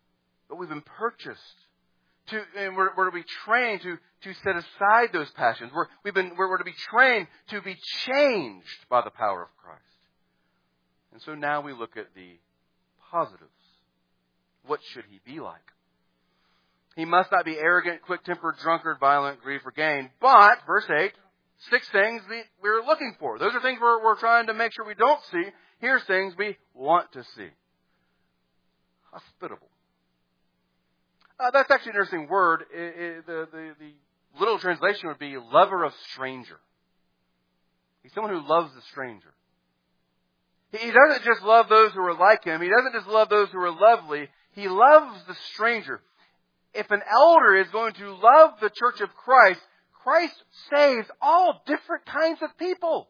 but we've been purchased. To, and we're, we're to be trained to, to set aside those passions. We're, we've been, we're, we're to be trained to be changed by the power of Christ. And so now we look at the positives. What should he be like? He must not be arrogant, quick-tempered, drunkard, violent, greedy for gain. But, verse eight, six things that we're looking for. Those are things we're, we're trying to make sure we don't see. Here's things we want to see. Hospitable. Uh, that's actually an interesting word. It, it, the, the, the literal translation would be lover of stranger. He's someone who loves the stranger. He, he doesn't just love those who are like him. He doesn't just love those who are lovely. He loves the stranger. If an elder is going to love the church of Christ, Christ saves all different kinds of people.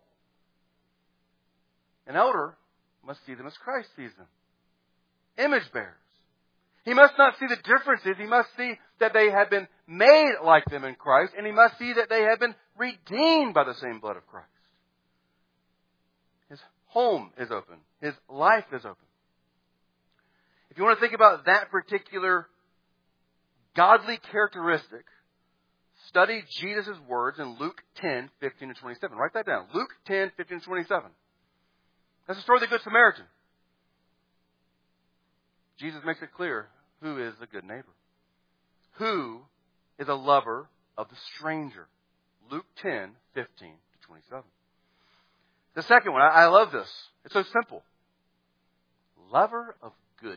An elder must see them as Christ sees them. Image bearers. He must not see the differences. He must see that they have been made like them in Christ, and he must see that they have been redeemed by the same blood of Christ. His home is open. His life is open. If you want to think about that particular godly characteristic, study Jesus' words in Luke ten, fifteen to twenty-seven. Write that down. Luke ten, fifteen to twenty-seven. That's the story of the Good Samaritan. Jesus makes it clear who is a good neighbor. Who is a lover of the stranger. Luke ten, fifteen to twenty-seven. The second one, I, I love this. It's so simple. Lover of good.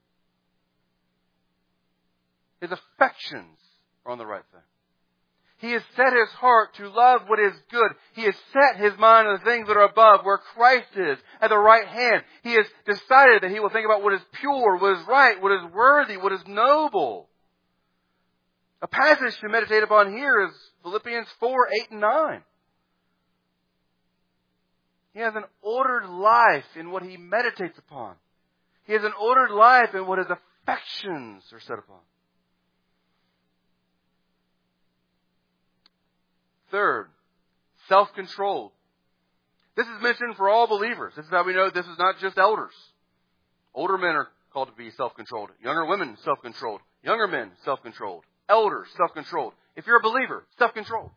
His affections are on the right thing. He has set his heart to love what is good. He has set his mind on the things that are above, where Christ is, at the right hand. He has decided that he will think about what is pure, what is right, what is worthy, what is noble. A passage to meditate upon here is Philippians four, eight, and nine. He has an ordered life in what he meditates upon. He has an ordered life in what his affections are set upon. Third, self-controlled. This is mentioned for all believers. This is how we know this is not just elders. Older men are called to be self-controlled. Younger women, self-controlled. Younger men, self-controlled. Elders, self-controlled. If you're a believer, self-controlled.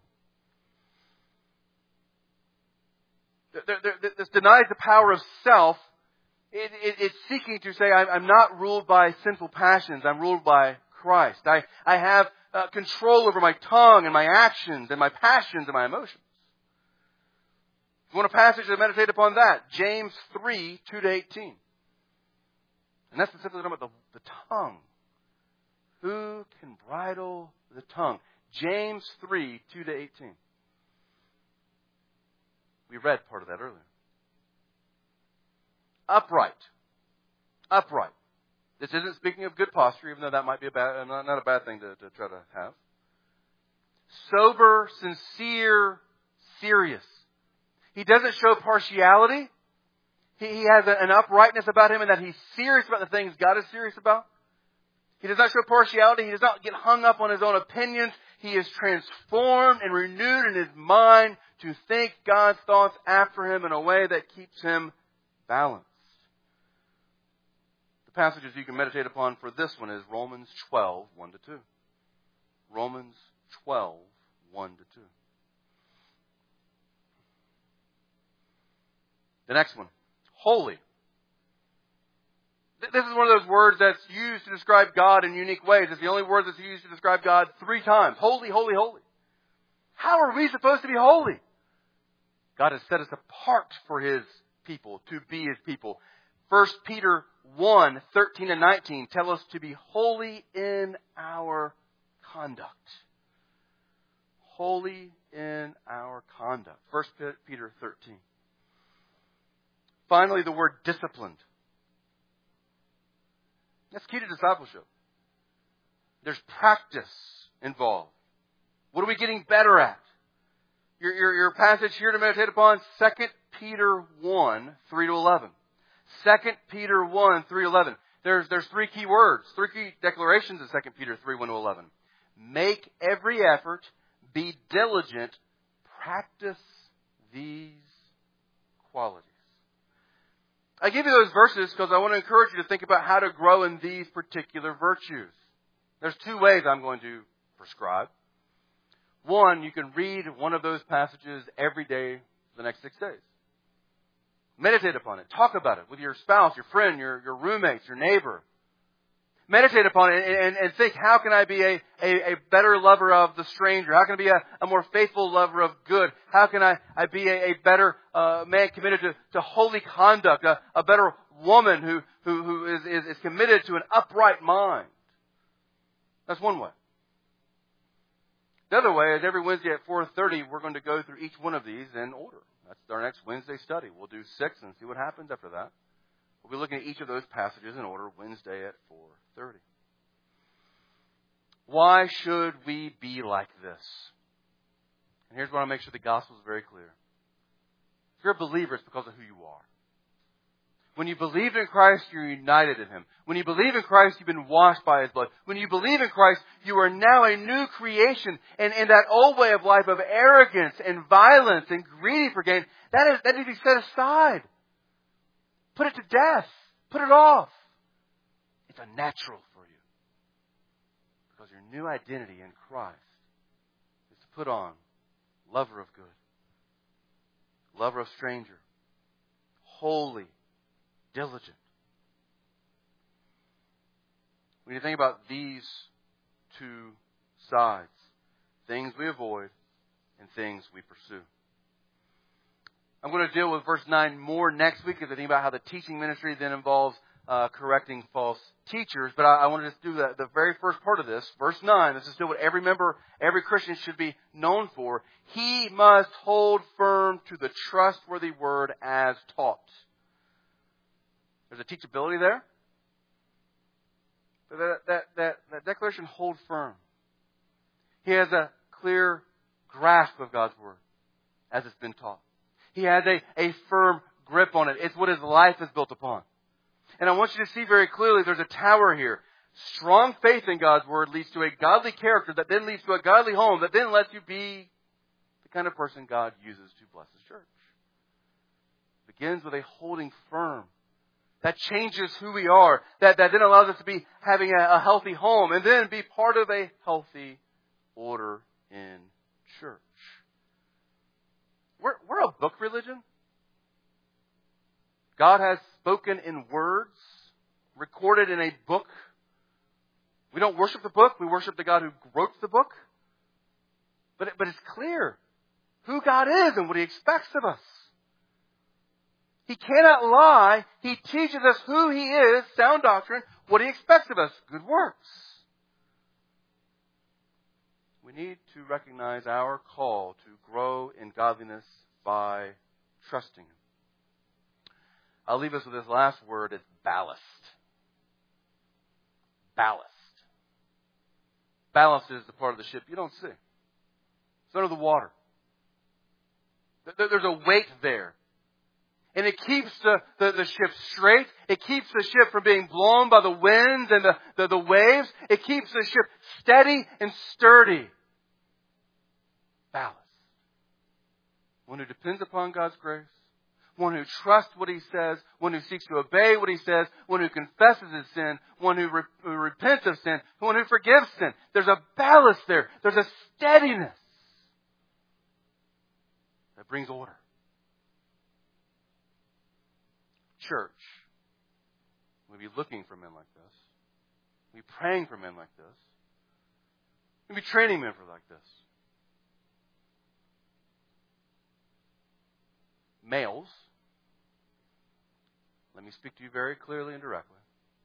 This denies the power of self. It, it, it's seeking to say, I'm not ruled by sinful passions. I'm ruled by Christ. I, I have uh, control over my tongue and my actions and my passions and my emotions. If you want a passage to meditate upon that, James three, two to eighteen. And that's specifically talking about the, the tongue. Who can bridle the tongue? James three, two to eighteen. We read part of that earlier. Upright. Upright. This isn't speaking of good posture, even though that might be a bad, not, not a bad thing to, to try to have. Sober, sincere, serious. He doesn't show partiality. He, he has a, an uprightness about him in that he's serious about the things God is serious about. He does not show partiality. He does not get hung up on his own opinions. He is transformed and renewed in his mind to think God's thoughts after him in a way that keeps him balanced. The passages you can meditate upon for this one is Romans twelve, one to two. Romans twelve, one to two. The next one, holy. This is one of those words that's used to describe God in unique ways. It's the only word that's used to describe God three times. Holy, holy, holy. How are we supposed to be holy? God has set us apart for His people, to be His people. First Peter one, thirteen and nineteen tell us to be holy in our conduct. Holy in our conduct. First Peter thirteen. Finally, the word disciplined. That's key to discipleship. There's practice involved. What are we getting better at? Your, your, your passage here to meditate upon, Second Peter one, three to eleven. Second Peter one, three to eleven. There's, there's three key words, three key declarations in Second Peter three, one to eleven. Make every effort, be diligent, practice these qualities. I give you those verses because I want to encourage you to think about how to grow in these particular virtues. There's two ways I'm going to prescribe. One, you can read one of those passages every day for the next six days. Meditate upon it. Talk about it with your spouse, your friend, your, your roommates, your neighbor. Meditate upon it and, and, and think, how can I be a, a, a better lover of the stranger? How can I be a, a more faithful lover of good? How can I, I be a, a better uh, man committed to, to holy conduct? A, a better woman who, who, who is, is, is committed to an upright mind? That's one way. The other way is every Wednesday at four thirty, we're going to go through each one of these in order. That's our next Wednesday study. We'll do six and see what happens after that. We'll be looking at each of those passages in order Wednesday at four thirty. Why should we be like this? And here's what I make sure the gospel is very clear. If you're a believer, it's because of who you are. When you believe in Christ, you're united in Him. When you believe in Christ, you've been washed by His blood. When you believe in Christ, you are now a new creation. And, and that old way of life of arrogance and violence and greedy for gain, that is, that needs to be set aside. Put it to death. Put it off. It's unnatural for you. Because your new identity in Christ is to put on lover of good, lover of stranger, holy, diligent. When you think about these two sides, things we avoid and things we pursue. I'm going to deal with verse nine more next week as I think about how the teaching ministry then involves uh, correcting false teachers. But I, I want to just do the, the very first part of this. Verse nine, this is still what every member, every Christian should be known for. He must hold firm to the trustworthy word as taught. There's a teachability there. That, that, that, that declaration, hold firm. He has a clear grasp of God's word as it's been taught. He has a, a firm grip on it. It's what his life is built upon. And I want you to see very clearly there's a tower here. Strong faith in God's word leads to a godly character that then leads to a godly home that then lets you be the kind of person God uses to bless His church. It begins with a holding firm. That changes who we are. That, that then allows us to be having a, a healthy home and then be part of a healthy order in church. We're, we're a book religion. God has spoken in words, recorded in a book. We don't worship the book. We worship the God who wrote the book. But, it, but it's clear who God is and what He expects of us. He cannot lie. He teaches us who He is, sound doctrine, what He expects of us, good works. We need to recognize our call to grow in godliness by trusting Him. I'll leave us with this last word. It's ballast. Ballast. Ballast is the part of the ship you don't see. It's under the water. There's a weight there. And it keeps the, the, the ship straight. It keeps the ship from being blown by the winds and the, the, the waves. It keeps the ship steady and sturdy. Ballast. One who depends upon God's grace. One who trusts what He says. One who seeks to obey what He says. One who confesses his sin. One who, re- who repents of sin. One who forgives sin. There's a ballast there. There's a steadiness that brings order. Church, we'll be looking for men like this. We'll be praying for men like this. We'll be training men for like this. Males, let me speak to you very clearly and directly.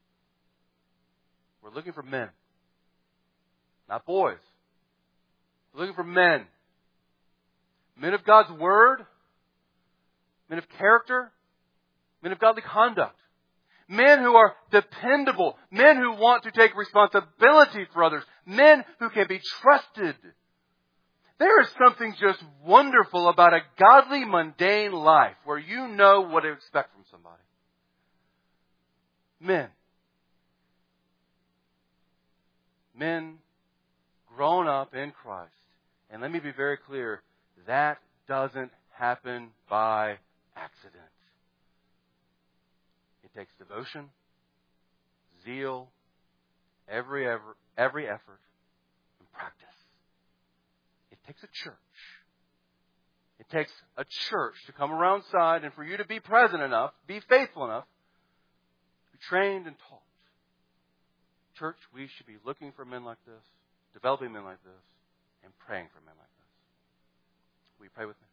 We're looking for men, not boys. We're looking for men. Men of God's Word, men of character, men of godly conduct. Men who are dependable. Men who want to take responsibility for others. Men who can be trusted. There is something just wonderful about a godly, mundane life where you know what to expect from somebody. Men. Men grown up in Christ. And let me be very clear, that doesn't happen by accident. It takes devotion, zeal, every ever, every effort, and practice. It takes a church. It takes a church to come around side and for you to be present enough, be faithful enough, to be trained and taught. Church, we should be looking for men like this, developing men like this, and praying for men like this. Will you pray with me?